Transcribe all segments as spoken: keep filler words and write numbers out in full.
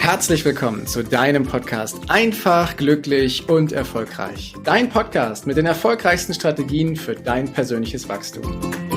Herzlich willkommen zu deinem Podcast Einfach, glücklich und erfolgreich. Dein Podcast mit den erfolgreichsten Strategien für dein persönliches Wachstum.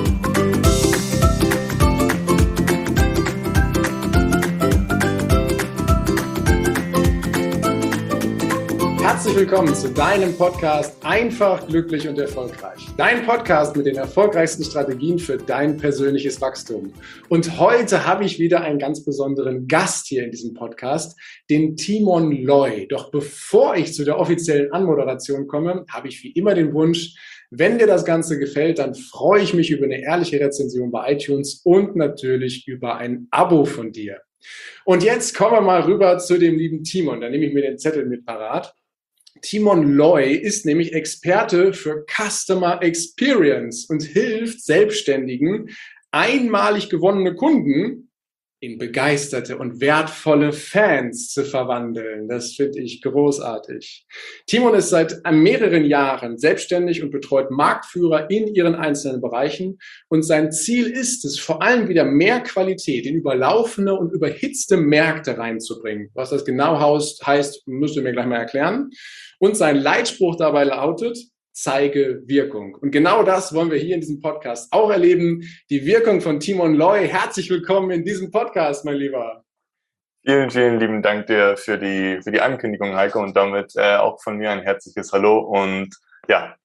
Herzlich willkommen zu deinem Podcast Einfach, glücklich und erfolgreich. Dein Podcast mit den erfolgreichsten Strategien für dein persönliches Wachstum. Und heute habe ich wieder einen ganz besonderen Gast hier in diesem Podcast, den Timon Loy. Doch bevor ich zu der offiziellen Anmoderation komme, habe ich wie immer den Wunsch, wenn dir das Ganze gefällt, dann freue ich mich über eine ehrliche Rezension bei iTunes und natürlich über ein Abo von dir. Und jetzt kommen wir mal rüber zu dem lieben Timon. Da nehme ich mir den Zettel mit parat. Timon Loy ist nämlich Experte für Customer Experience und hilft Selbstständigen, einmalig gewonnene Kunden in begeisterte und wertvolle Fans zu verwandeln. Das finde ich großartig. Timon ist seit mehreren Jahren selbstständig und betreut Marktführer in ihren einzelnen Bereichen. Und sein Ziel ist es, vor allem wieder mehr Qualität in überlaufene und überhitzte Märkte reinzubringen. Was das genau heißt, müsst ihr mir gleich mal erklären. Und sein Leitspruch dabei lautet: Zeige Wirkung. Und genau das wollen wir hier in diesem Podcast auch erleben. Die Wirkung von Timon Loy. Herzlich willkommen in diesem Podcast, mein Lieber. Vielen, vielen lieben Dank dir für die, für die Ankündigung, Heiko, und damit äh, auch von mir ein herzliches Hallo. Und ja,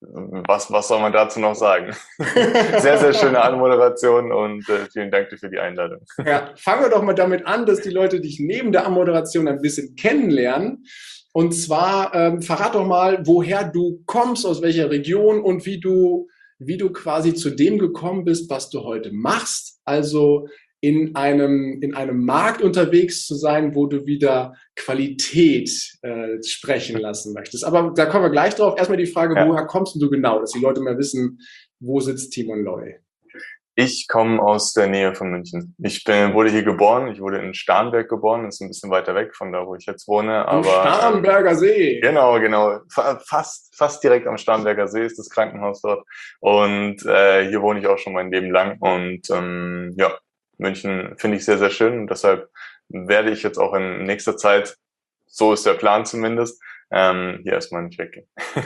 was, was soll man dazu noch sagen? Sehr, sehr schöne Anmoderation und äh, vielen Dank dir für die Einladung. Ja, fangen wir doch mal damit an, dass die Leute dich neben der Anmoderation ein bisschen kennenlernen. Und zwar, ähm, verrat doch mal, woher du kommst, aus welcher Region und wie du, wie du quasi zu dem gekommen bist, was du heute machst. Also in einem, in einem Markt unterwegs zu sein, wo du wieder Qualität äh, sprechen lassen möchtest. Aber da kommen wir gleich drauf. Erstmal die Frage, ja. Woher kommst du genau, dass die Leute mal wissen, wo sitzt Timon Loy? Ich komme aus der Nähe von München. Ich bin, wurde hier geboren. Ich wurde in Starnberg geboren. Das ist ein bisschen weiter weg von da, wo ich jetzt wohne. Am Starnberger See. Genau, genau. Fast, fast direkt am Starnberger See ist das Krankenhaus dort. Und äh, hier wohne ich auch schon mein Leben lang. Und ähm, ja, München finde ich sehr, sehr schön. Und deshalb werde ich jetzt auch in nächster Zeit, so ist der Plan zumindest, Ähm, hier erstmal nicht weggehen.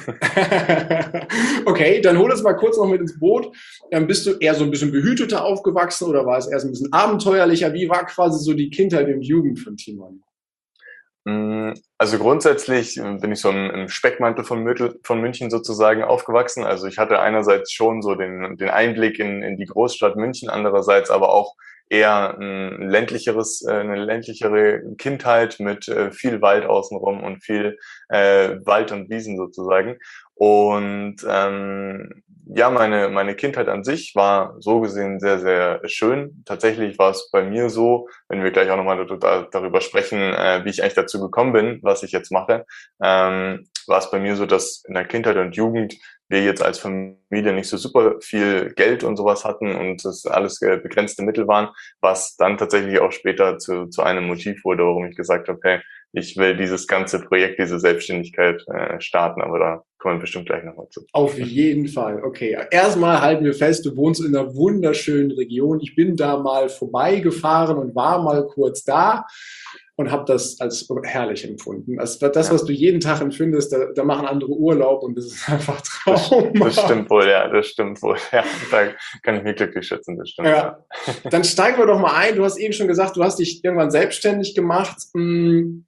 Okay, dann hol uns mal kurz noch mit ins Boot. Ähm, bist du eher so ein bisschen behüteter aufgewachsen oder war es eher so ein bisschen abenteuerlicher? Wie war quasi so die Kindheit und Jugend von Timon? Also grundsätzlich bin ich so im Speckmantel von, Mittel, von München sozusagen aufgewachsen. Also ich hatte einerseits schon so den, den Einblick in, in die Großstadt München, andererseits aber auch eher ein ländlicheres, eine ländlichere Kindheit mit viel Wald außenrum und viel äh, Wald und Wiesen sozusagen. Und ähm, ja, meine meine Kindheit an sich war so gesehen sehr, sehr schön. Tatsächlich war es bei mir so, wenn wir gleich auch nochmal darüber sprechen, äh, wie ich eigentlich dazu gekommen bin, was ich jetzt mache, ähm, war es bei mir so, dass in der Kindheit und Jugend wir jetzt als Familie nicht so super viel Geld und sowas hatten und das alles begrenzte Mittel waren, was dann tatsächlich auch später zu, zu einem Motiv wurde, warum ich gesagt habe, hey, ich will dieses ganze Projekt, diese Selbstständigkeit äh, starten, aber da kommen wir bestimmt gleich nochmal zu. Auf jeden Fall, okay. Erstmal halten wir fest, du wohnst in einer wunderschönen Region. Ich bin da mal vorbeigefahren und war mal kurz da und habe das als herrlich empfunden. Das, das ja. Was du jeden Tag empfindest, da, da machen andere Urlaub und das ist einfach traumhaft. Das, das stimmt wohl, ja, das stimmt wohl. Ja, da kann ich mich glücklich schätzen, das stimmt. Ja. Dann steigen wir doch mal ein. Du hast eben schon gesagt, du hast dich irgendwann selbstständig gemacht und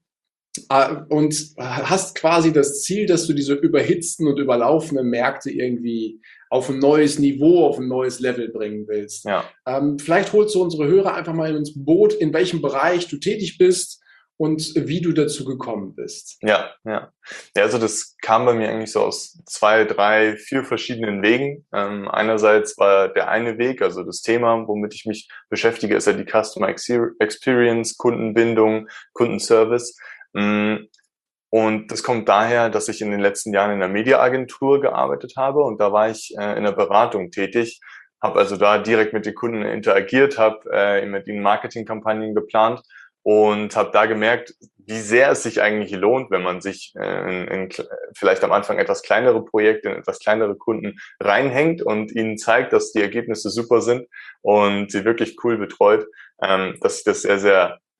hast quasi das Ziel, dass du diese überhitzten und überlaufenden Märkte irgendwie auf ein neues Niveau, auf ein neues Level bringen willst. Ja. Ähm, vielleicht holst du unsere Hörer einfach mal ins Boot, in welchem Bereich du tätig bist und wie du dazu gekommen bist. Ja, ja. Ja, also das kam bei mir eigentlich so aus zwei, drei, vier verschiedenen Wegen. Ähm, einerseits war der eine Weg, also das Thema, womit ich mich beschäftige, ist ja die Customer Experience, Kundenbindung, Kundenservice. Und das kommt daher, dass ich in den letzten Jahren in einer Mediaagentur gearbeitet habe und da war ich äh, in der Beratung tätig, habe also da direkt mit den Kunden interagiert, habe äh, mit ihnen Marketingkampagnen geplant und habe da gemerkt, wie sehr es sich eigentlich lohnt, wenn man sich äh, in, in vielleicht am Anfang etwas kleinere Projekte, in etwas kleinere Kunden reinhängt und ihnen zeigt, dass die Ergebnisse super sind und sie wirklich cool betreut, ähm, dass ich das sehr, sehr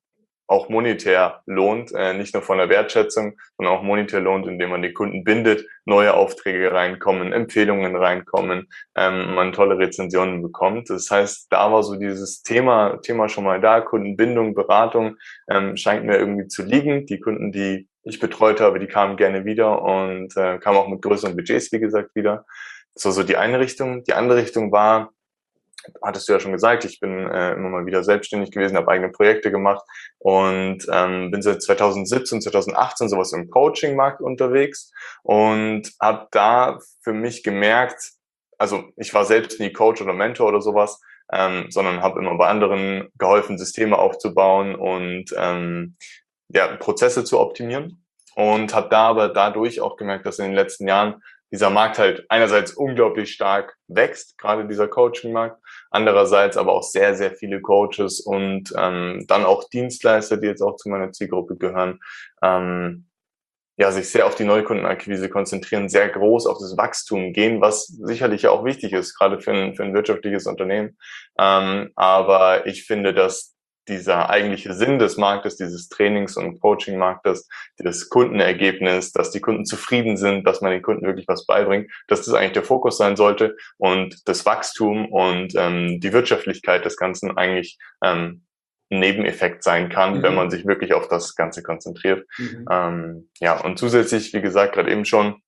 auch monetär lohnt, äh, nicht nur von der Wertschätzung, sondern auch monetär lohnt, indem man die Kunden bindet, neue Aufträge reinkommen, Empfehlungen reinkommen, ähm, man tolle Rezensionen bekommt. Das heißt, da war so dieses Thema, Thema schon mal da, Kundenbindung, Beratung, ähm, scheint mir irgendwie zu liegen. Die Kunden, die ich betreut habe, die kamen gerne wieder und äh, kamen auch mit größeren Budgets, wie gesagt, wieder. Das war so die eine Richtung. Die andere Richtung war, hattest du ja schon gesagt, ich bin äh, immer mal wieder selbstständig gewesen, habe eigene Projekte gemacht und ähm, bin seit zwanzig siebzehn, zwanzig achtzehn sowas im Coaching-Markt unterwegs und habe da für mich gemerkt, also ich war selbst nie Coach oder Mentor oder sowas, ähm, sondern habe immer bei anderen geholfen, Systeme aufzubauen und ähm, ja, Prozesse zu optimieren und habe da aber dadurch auch gemerkt, dass in den letzten Jahren dieser Markt halt einerseits unglaublich stark wächst, gerade dieser Coaching-Markt, andererseits aber auch sehr, sehr viele Coaches und ähm, dann auch Dienstleister, die jetzt auch zu meiner Zielgruppe gehören, ähm, ja, sich sehr auf die Neukundenakquise konzentrieren, sehr groß auf das Wachstum gehen, was sicherlich ja auch wichtig ist, gerade für ein, für ein wirtschaftliches Unternehmen. Ähm, aber ich finde, dass dieser eigentliche Sinn des Marktes, dieses Trainings- und Coaching-Marktes, das Kundenergebnis, dass die Kunden zufrieden sind, dass man den Kunden wirklich was beibringt, dass das eigentlich der Fokus sein sollte und das Wachstum und ähm, die Wirtschaftlichkeit des Ganzen eigentlich ähm, ein Nebeneffekt sein kann, mhm. wenn man sich wirklich auf das Ganze konzentriert. Mhm. Ähm, ja, und zusätzlich, wie gesagt, gerade eben schon,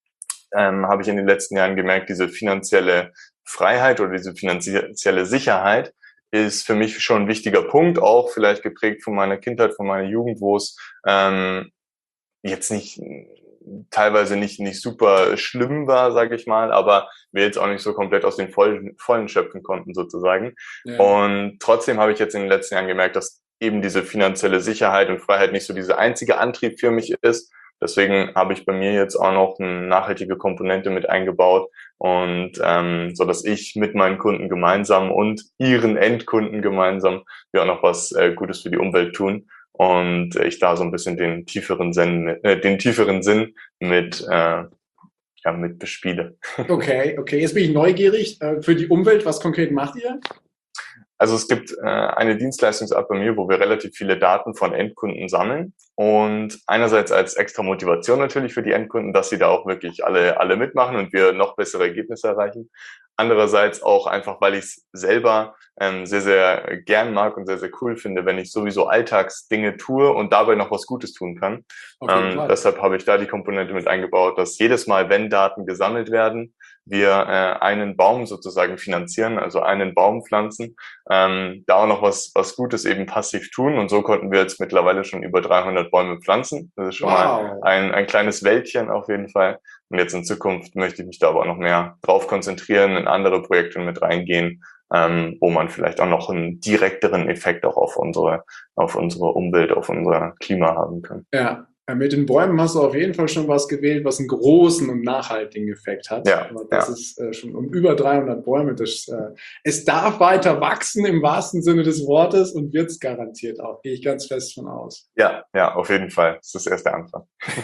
ähm, habe ich in den letzten Jahren gemerkt, diese finanzielle Freiheit oder diese finanzielle Sicherheit ist für mich schon ein wichtiger Punkt, auch vielleicht geprägt von meiner Kindheit, von meiner Jugend, wo es ähm, jetzt nicht teilweise nicht nicht super schlimm war, sage ich mal, aber wir jetzt auch nicht so komplett aus den vollen, vollen schöpfen konnten sozusagen. Ja. Und trotzdem habe ich jetzt in den letzten Jahren gemerkt, dass eben diese finanzielle Sicherheit und Freiheit nicht so dieser einzige Antrieb für mich ist. Deswegen habe ich bei mir jetzt auch noch eine nachhaltige Komponente mit eingebaut und ähm, so dass ich mit meinen Kunden gemeinsam und ihren Endkunden gemeinsam ja auch noch was äh, Gutes für die Umwelt tun und ich da so ein bisschen den tieferen Sinn, äh, den tieferen Sinn mit äh, ja mit bespiele. Okay, okay. Jetzt bin ich neugierig. Äh, für die Umwelt, was konkret macht ihr? Also es gibt äh, eine Dienstleistungsart bei mir, wo wir relativ viele Daten von Endkunden sammeln und einerseits als extra Motivation natürlich für die Endkunden, dass sie da auch wirklich alle alle mitmachen und wir noch bessere Ergebnisse erreichen. Andererseits auch einfach, weil ich es selber ähm, sehr, sehr gern mag und sehr, sehr cool finde, wenn ich sowieso Alltagsdinge tue und dabei noch was Gutes tun kann. Ähm, deshalb habe ich da die Komponente mit eingebaut, dass jedes Mal, wenn Daten gesammelt werden, wir äh, einen Baum sozusagen finanzieren, also einen Baum pflanzen, ähm, da auch noch was was Gutes eben passiv tun und so konnten wir jetzt mittlerweile schon über dreihundert Bäume pflanzen. Das ist schon wow. mal ein ein kleines Wäldchen auf jeden Fall. Und jetzt in Zukunft möchte ich mich da aber auch noch mehr drauf konzentrieren, in andere Projekte mit reingehen, ähm, wo man vielleicht auch noch einen direkteren Effekt auch auf unsere auf unsere Umwelt, auf unser Klima haben kann. Ja. Mit den Bäumen hast du auf jeden Fall schon was gewählt, was einen großen und nachhaltigen Effekt hat. Ja, Aber das ja. ist äh, schon um über dreihundert Bäume. Das, äh, es darf weiter wachsen im wahrsten Sinne des Wortes und wird es garantiert auch. Gehe ich ganz fest von aus. Ja, ja, auf jeden Fall. Das ist erst der Anfang.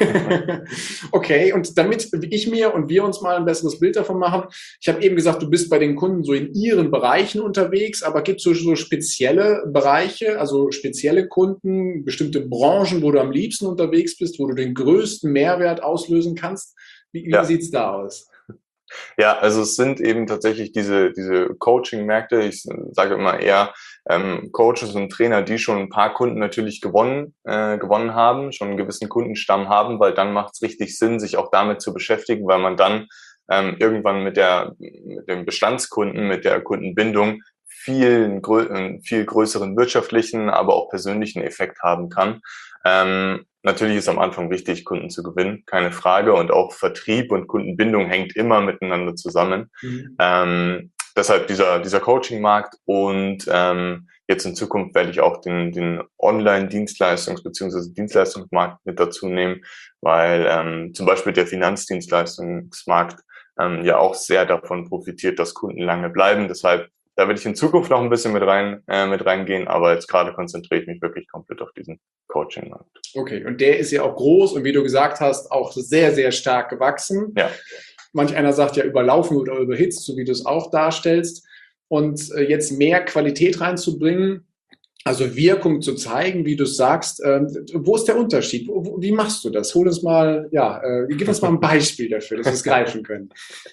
Okay, und damit ich mir und wir uns mal ein besseres Bild davon machen, ich habe eben gesagt, du bist bei den Kunden so in ihren Bereichen unterwegs, aber gibt es so, so spezielle Bereiche, also spezielle Kunden, bestimmte Branchen, wo du am liebsten unterwegs bist, wo du den größten Mehrwert auslösen kannst? Wie, wie ja. sieht's da aus? Ja, also es sind eben tatsächlich diese diese Coaching-Märkte. Ich sage immer eher ähm, Coaches und Trainer, die schon ein paar Kunden natürlich gewonnen äh, gewonnen haben, schon einen gewissen Kundenstamm haben, weil dann macht es richtig Sinn, sich auch damit zu beschäftigen, weil man dann ähm, irgendwann mit der mit dem Bestandskunden, mit der Kundenbindung viel, einen viel größeren wirtschaftlichen, aber auch persönlichen Effekt haben kann. Ähm, natürlich ist am Anfang wichtig, Kunden zu gewinnen, keine Frage. Und auch Vertrieb und Kundenbindung hängt immer miteinander zusammen. Mhm. Ähm, deshalb dieser, dieser Coaching-Markt und ähm, jetzt in Zukunft werde ich auch den, den Online-Dienstleistungs- bzw. Dienstleistungsmarkt mit dazu nehmen, weil ähm, zum Beispiel der Finanzdienstleistungsmarkt ähm, ja auch sehr davon profitiert, dass Kunden lange bleiben. Deshalb da werde ich in Zukunft noch ein bisschen mit rein äh, mit reingehen, aber jetzt gerade konzentriere ich mich wirklich komplett auf diesen Coaching-Markt. Okay, und der ist ja auch groß und wie du gesagt hast, auch sehr, sehr stark gewachsen. Ja. Manch einer sagt ja überlaufen oder überhitzt, so wie du es auch darstellst. Und äh, jetzt mehr Qualität reinzubringen, Also Wirkung zu zeigen, wie du sagst, ähm, wo ist der Unterschied? Wo, wo, wie machst du das? Hol uns mal, ja, äh, gib uns mal ein Beispiel dafür, dass wir es greifen können.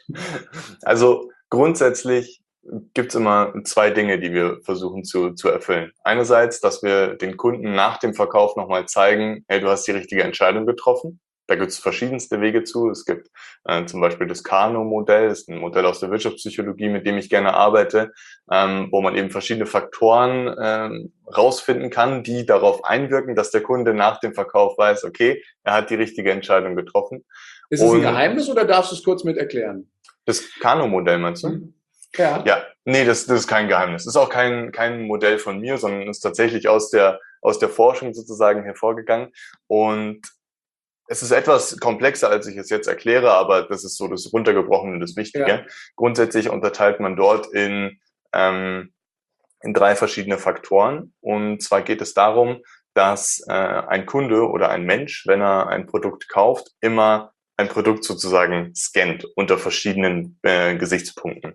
Also grundsätzlich gibt es immer zwei Dinge, die wir versuchen zu, zu erfüllen. Einerseits, dass wir den Kunden nach dem Verkauf nochmal zeigen, hey, du hast die richtige Entscheidung getroffen. Da gibt es verschiedenste Wege zu. Es gibt äh, zum Beispiel das Kano-Modell, das ist ein Modell aus der Wirtschaftspsychologie, mit dem ich gerne arbeite, ähm, wo man eben verschiedene Faktoren ähm, rausfinden kann, die darauf einwirken, dass der Kunde nach dem Verkauf weiß, okay, er hat die richtige Entscheidung getroffen. Ist es ein Geheimnis oder darfst du es kurz mit erklären? Das Kano-Modell meinst du? Hm. Ja. Ja, nee, das, das ist kein Geheimnis. Das ist auch kein, kein Modell von mir, sondern ist tatsächlich aus der, aus der Forschung sozusagen hervorgegangen. Und es ist etwas komplexer, als ich es jetzt erkläre, aber das ist so das Runtergebrochene und das Wichtige. Ja. Grundsätzlich unterteilt man dort in, ähm, in drei verschiedene Faktoren. Und zwar geht es darum, dass äh, ein Kunde oder ein Mensch, wenn er ein Produkt kauft, immer ein Produkt sozusagen scannt unter verschiedenen äh, Gesichtspunkten.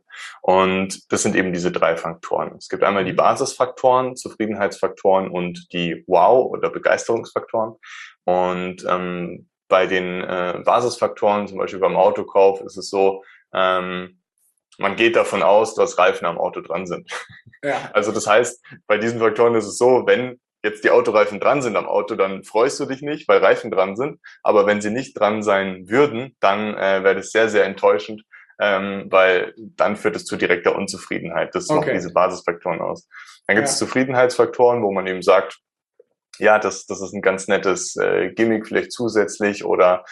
Und das sind eben diese drei Faktoren. Es gibt einmal die Basisfaktoren, Zufriedenheitsfaktoren und die Wow- oder Begeisterungsfaktoren. Und ähm, bei den äh, Basisfaktoren, zum Beispiel beim Autokauf, ist es so, ähm, man geht davon aus, dass Reifen am Auto dran sind. Ja. Also das heißt, bei diesen Faktoren ist es so, wenn jetzt die Autoreifen dran sind am Auto, dann freust du dich nicht, weil Reifen dran sind. Aber wenn sie nicht dran sein würden, dann äh, wäre das sehr, sehr enttäuschend, ähm, weil dann führt es zu direkter Unzufriedenheit. Das macht okay. diese Basisfaktoren aus. Dann gibt es ja. Zufriedenheitsfaktoren, wo man eben sagt, ja, das, das ist ein ganz nettes äh, Gimmick vielleicht zusätzlich oder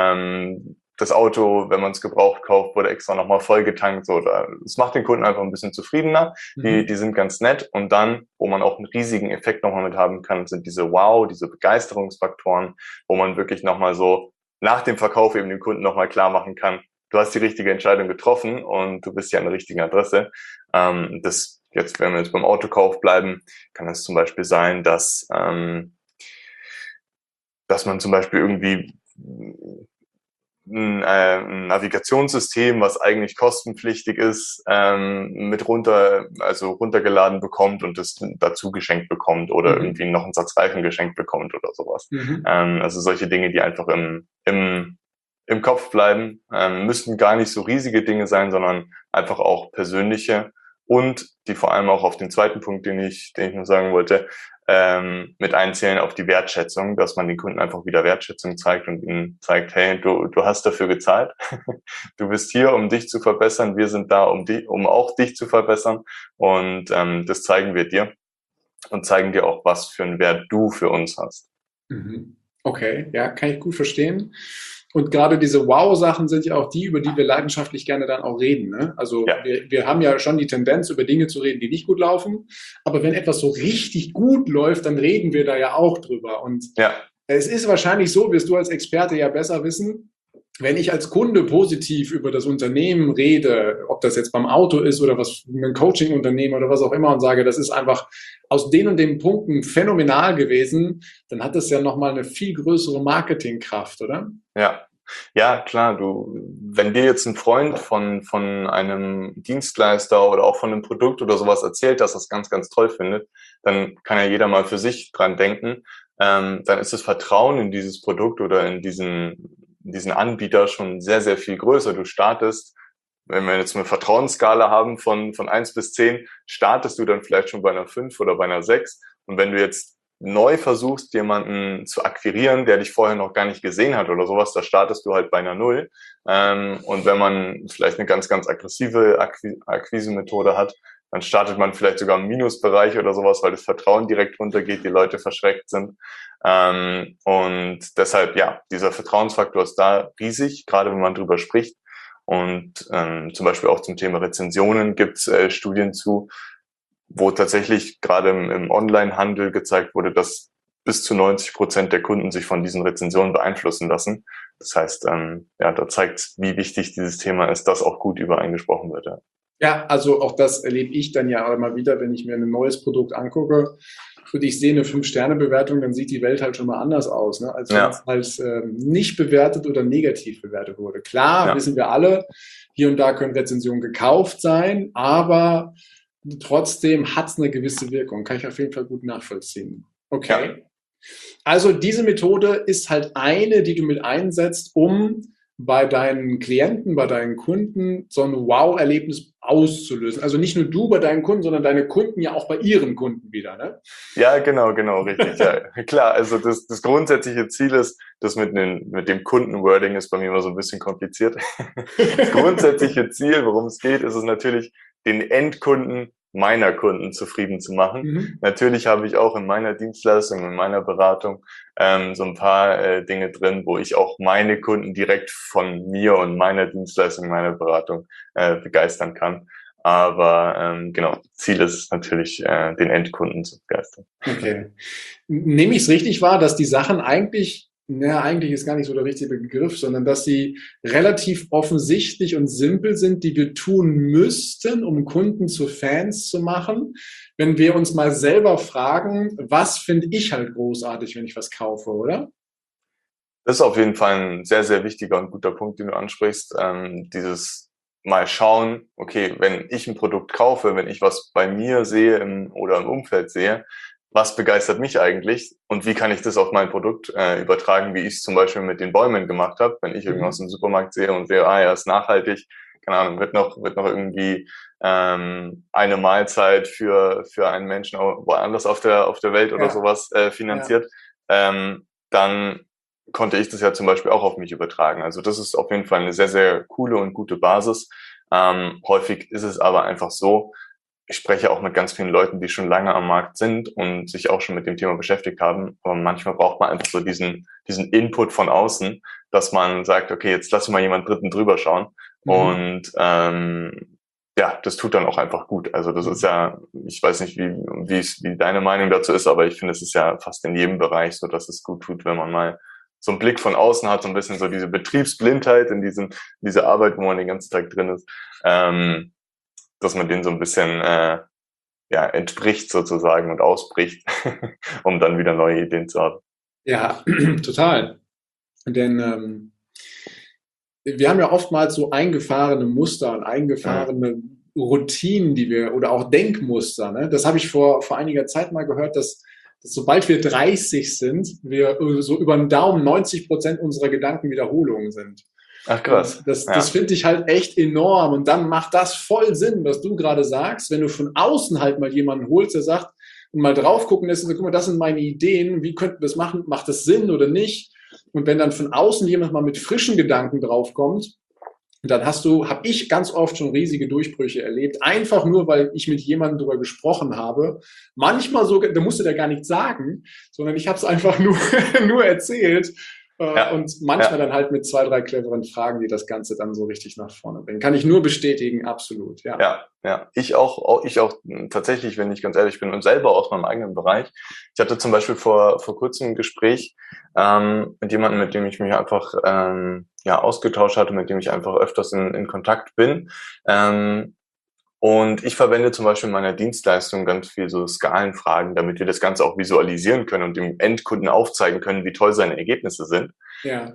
ähm, das Auto, wenn man es gebraucht kauft, wurde extra nochmal voll getankt. So, es macht den Kunden einfach ein bisschen zufriedener. Mhm. Die, die sind ganz nett. Und dann, wo man auch einen riesigen Effekt nochmal mit haben kann, sind diese Wow, diese Begeisterungsfaktoren, wo man wirklich nochmal so nach dem Verkauf eben dem Kunden nochmal klar machen kann, du hast die richtige Entscheidung getroffen und du bist ja an der richtigen Adresse. Ähm, das jetzt, wenn wir jetzt beim Autokauf bleiben, kann es zum Beispiel sein, dass, ähm, dass man zum Beispiel irgendwie ein, äh, ein Navigationssystem, was eigentlich kostenpflichtig ist, ähm, mit runter, also runtergeladen bekommt und das dazu geschenkt bekommt oder mhm. irgendwie noch einen Satz Reifen geschenkt bekommt oder sowas. Mhm. Ähm, also solche Dinge, die einfach im, im, im Kopf bleiben, ähm, müssten gar nicht so riesige Dinge sein, sondern einfach auch persönliche und die vor allem auch auf den zweiten Punkt, den ich, den ich nur sagen wollte, ähm, mit einzählen auf die Wertschätzung, dass man den Kunden einfach wieder Wertschätzung zeigt und ihnen zeigt, hey, du, du hast dafür gezahlt, du bist hier, um dich zu verbessern, wir sind da, um dich, um auch dich zu verbessern und ähm, das zeigen wir dir und zeigen dir auch, was für einen Wert du für uns hast. Okay, ja, kann ich gut verstehen. Und gerade diese Wow-Sachen sind ja auch die, über die wir leidenschaftlich gerne dann auch reden. Ne? Also ja. wir, wir haben ja schon die Tendenz, über Dinge zu reden, die nicht gut laufen. Aber wenn etwas so richtig gut läuft, dann reden wir da ja auch drüber. Und ja. es ist wahrscheinlich so, wirst du als Experte ja besser wissen, wenn ich als Kunde positiv über das Unternehmen rede, ob das jetzt beim Auto ist oder was ein Coaching-Unternehmen oder was auch immer und sage, das ist einfach aus den und den Punkten phänomenal gewesen, dann hat das ja nochmal eine viel größere Marketingkraft, oder? Ja. Ja, klar, du, wenn dir jetzt ein Freund von, von einem Dienstleister oder auch von einem Produkt oder sowas erzählt, dass er es ganz, ganz toll findet, dann kann ja jeder mal für sich dran denken. Ähm, dann ist das Vertrauen in dieses Produkt oder in diesen, in diesen Anbieter schon sehr, sehr viel größer. Du startest, wenn wir jetzt eine Vertrauensskala haben von, von eins bis zehn, startest du dann vielleicht schon bei einer fünf oder bei einer sechs. Und wenn du jetzt neu versuchst, jemanden zu akquirieren, der dich vorher noch gar nicht gesehen hat oder sowas, da startest du halt bei einer Null. Ähm, und wenn man vielleicht eine ganz, ganz aggressive Akqui- Akquise-Methode hat, dann startet man vielleicht sogar im Minusbereich oder sowas, weil das Vertrauen direkt runtergeht, die Leute verschreckt sind. Ähm, und deshalb, ja, dieser Vertrauensfaktor ist da riesig, gerade wenn man drüber spricht. Und ähm, zum Beispiel auch zum Thema Rezensionen gibt es äh, Studien zu, wo tatsächlich gerade im, im Online-Handel gezeigt wurde, dass bis zu neunzig Prozent der Kunden sich von diesen Rezensionen beeinflussen lassen. Das heißt, ähm, ja, da zeigt, wie wichtig dieses Thema ist, dass auch gut über einen gesprochen wird. Ja. Ja, also auch das erlebe ich dann ja immer wieder, wenn ich mir ein neues Produkt angucke und ich sehe eine fünf-Sterne-Bewertung, dann sieht die Welt halt schon mal anders aus, ne? Als wenn ja. es als äh, nicht bewertet oder negativ bewertet wurde. Klar, ja. wissen wir alle, hier und da können Rezensionen gekauft sein, aber trotzdem hat es eine gewisse Wirkung. Kann ich auf jeden Fall gut nachvollziehen. Okay. Ja. Also diese Methode ist halt eine, die du mit einsetzt, um bei deinen Klienten, bei deinen Kunden so ein Wow-Erlebnis auszulösen. Also nicht nur du bei deinen Kunden, sondern deine Kunden ja auch bei ihren Kunden wieder, ne? Ja, genau, genau, richtig. Ja, klar, also das, das grundsätzliche Ziel ist, das mit, den, mit dem Kundenwording ist bei mir immer so ein bisschen kompliziert. Das grundsätzliche Ziel, worum es geht, ist es natürlich, den Endkunden meiner Kunden zufrieden zu machen. Mhm. Natürlich habe ich auch in meiner Dienstleistung, in meiner Beratung ähm, so ein paar äh, Dinge drin, wo ich auch meine Kunden direkt von mir und meiner Dienstleistung, meiner Beratung äh, begeistern kann. Aber ähm, genau, Ziel ist natürlich, äh, den Endkunden zu begeistern. Okay. Nehme ich es richtig wahr, dass die Sachen eigentlich, naja, eigentlich ist gar nicht so der richtige Begriff, sondern dass sie relativ offensichtlich und simpel sind, die wir tun müssten, um Kunden zu Fans zu machen? Wenn wir uns mal selber fragen, was finde ich halt großartig, wenn ich was kaufe, oder? Das ist auf jeden Fall ein sehr, sehr wichtiger und guter Punkt, den du ansprichst. Ähm, dieses mal schauen, okay, wenn ich ein Produkt kaufe, wenn ich was bei mir sehe im, oder im Umfeld sehe, was begeistert mich eigentlich und wie kann ich das auf mein Produkt äh, übertragen, wie ich es zum Beispiel mit den Bäumen gemacht habe, wenn ich irgendwas im Supermarkt sehe und sehe, ah ja, ist nachhaltig, keine Ahnung, wird noch wird noch irgendwie ähm, eine Mahlzeit für für einen Menschen woanders auf der auf der Welt oder ja. sowas äh, finanziert, ja. ähm, dann konnte ich das ja zum Beispiel auch auf mich übertragen. Also das ist auf jeden Fall eine sehr, sehr coole und gute Basis. Ähm, häufig ist es aber einfach so, ich spreche auch mit ganz vielen Leuten, die schon lange am Markt sind und sich auch schon mit dem Thema beschäftigt haben. Aber manchmal braucht man einfach so diesen, diesen Input von außen, dass man sagt, okay, jetzt lass mal jemand Dritten drüber schauen. Mhm. Und ähm, ja, das tut dann auch einfach gut. Also das ist ja, ich weiß nicht, wie, wie, es, wie deine Meinung dazu ist, aber ich finde, es ist ja fast in jedem Bereich so, dass es gut tut, wenn man mal so einen Blick von außen hat, so ein bisschen so diese Betriebsblindheit in diesem, diese Arbeit, wo man den ganzen Tag drin ist, ähm, dass man den so ein bisschen äh, ja, entspricht sozusagen und ausbricht, um dann wieder neue Ideen zu haben. Ja, total. Denn ähm, wir haben ja oftmals so eingefahrene Muster und eingefahrene mhm. Routinen, die wir, oder auch Denkmuster. Ne? Das habe ich vor, vor einiger Zeit mal gehört, dass, dass sobald wir dreißig sind, wir so über den Daumen neunzig Prozent unserer Gedanken Wiederholungen sind. Ach krass. Das, ja. das finde ich halt echt enorm. Und dann macht das voll Sinn, was du gerade sagst, wenn du von außen halt mal jemanden holst, der sagt, und mal drauf gucken lässt und sagt, guck mal, das sind meine Ideen, wie könnten wir das machen, macht das Sinn oder nicht? Und wenn dann von außen jemand mal mit frischen Gedanken draufkommt, dann hast du, habe ich ganz oft schon riesige Durchbrüche erlebt, einfach nur, weil ich mit jemandem darüber gesprochen habe. Manchmal sogar, da musste der gar nichts sagen, sondern ich habe es einfach nur, nur erzählt. Ja, und manchmal ja. dann halt mit zwei, drei cleveren Fragen, die das Ganze dann so richtig nach vorne bringen. Kann ich nur bestätigen, absolut, ja. Ja, ja. Ich auch, auch, ich auch tatsächlich, wenn ich ganz ehrlich bin und selber aus meinem eigenen Bereich. Ich hatte zum Beispiel vor, vor kurzem ein Gespräch ähm, mit jemandem, mit dem ich mich einfach ähm, ja ausgetauscht hatte, mit dem ich einfach öfters in, in Kontakt bin. Ähm, Und ich verwende zum Beispiel in meiner Dienstleistung ganz viel so Skalenfragen, damit wir das Ganze auch visualisieren können und dem Endkunden aufzeigen können, wie toll seine Ergebnisse sind. Ja.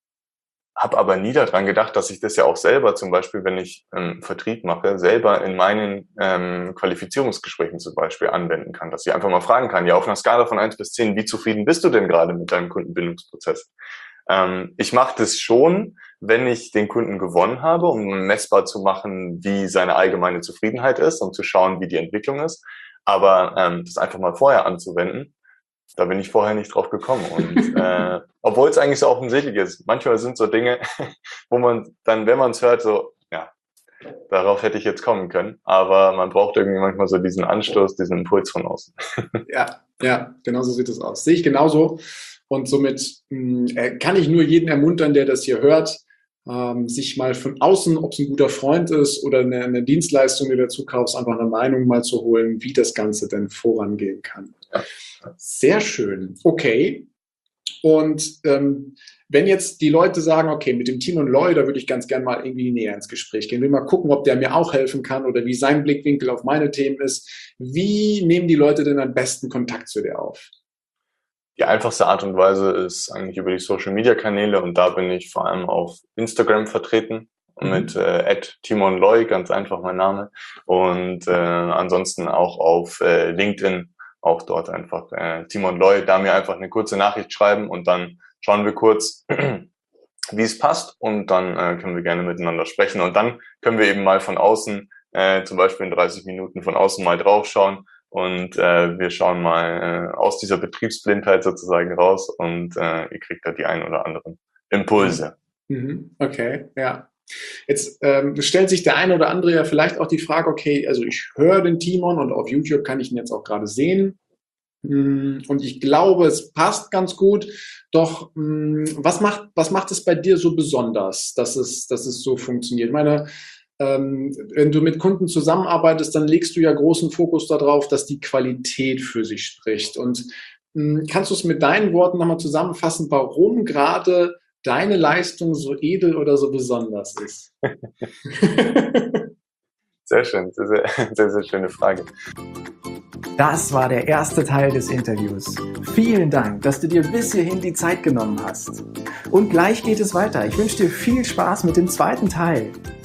Hab aber nie daran gedacht, dass ich das ja auch selber, zum Beispiel, wenn ich ähm, Vertrieb mache, selber in meinen ähm, Qualifizierungsgesprächen zum Beispiel anwenden kann. Dass ich einfach mal fragen kann, ja, auf einer Skala von eins bis zehn, wie zufrieden bist du denn gerade mit deinem Kundenbindungsprozess? Ähm, ich mache das schon, wenn ich den Kunden gewonnen habe, um messbar zu machen, wie seine allgemeine Zufriedenheit ist, um zu schauen, wie die Entwicklung ist. Aber ähm, das einfach mal vorher anzuwenden, da bin ich vorher nicht drauf gekommen. Und äh, obwohl es eigentlich so offensichtlich ist, manchmal sind so Dinge, wo man dann, wenn man es hört, so, ja, darauf hätte ich jetzt kommen können. Aber man braucht irgendwie manchmal so diesen Anstoß, diesen Impuls von außen. Ja, ja, genau so sieht es aus. Sehe ich genauso. Und somit mh, kann ich nur jeden ermuntern, der das hier hört, ähm, sich mal von außen, ob es ein guter Freund ist oder eine, eine Dienstleistung, die du dazu kaufst, einfach eine Meinung mal zu holen, wie das Ganze denn vorangehen kann. Ja. Sehr schön. Okay. Und ähm, wenn jetzt die Leute sagen, okay, mit dem Timon Loy, da würde ich ganz gern mal irgendwie näher ins Gespräch gehen, will mal gucken, ob der mir auch helfen kann oder wie sein Blickwinkel auf meine Themen ist. Wie nehmen die Leute denn am besten Kontakt zu dir auf? Die einfachste Art und Weise ist eigentlich über die Social-Media-Kanäle und da bin ich vor allem auf Instagram vertreten. mhm. mit äh, Timon Loy, ganz einfach mein Name. Und äh, ansonsten auch auf äh, LinkedIn, auch dort einfach äh, Timon Loy, da mir einfach eine kurze Nachricht schreiben und dann schauen wir kurz, wie es passt und dann äh, können wir gerne miteinander sprechen und dann können wir eben mal von außen, äh, zum Beispiel in dreißig Minuten von außen mal draufschauen und äh, wir schauen mal äh, aus dieser Betriebsblindheit sozusagen raus und äh, ihr kriegt da die ein oder anderen Impulse. Mhm. Okay, ja. Jetzt ähm, stellt sich der eine oder andere ja vielleicht auch die Frage, okay, also ich höre den Timon und auf YouTube kann ich ihn jetzt auch gerade sehen. Und ich glaube, es passt ganz gut. Doch was macht, was macht es bei dir so besonders, dass es, dass es so funktioniert? Ich meine, ähm, wenn du mit Kunden zusammenarbeitest, dann legst du ja großen Fokus darauf, dass die Qualität für sich spricht. Und mh, kannst du es mit deinen Worten nochmal zusammenfassen, warum gerade deine Leistung so edel oder so besonders ist? Sehr schön, sehr, sehr, sehr, sehr schöne Frage. Das war der erste Teil des Interviews. Vielen Dank, dass du dir bis hierhin die Zeit genommen hast. Und gleich geht es weiter. Ich wünsche dir viel Spaß mit dem zweiten Teil.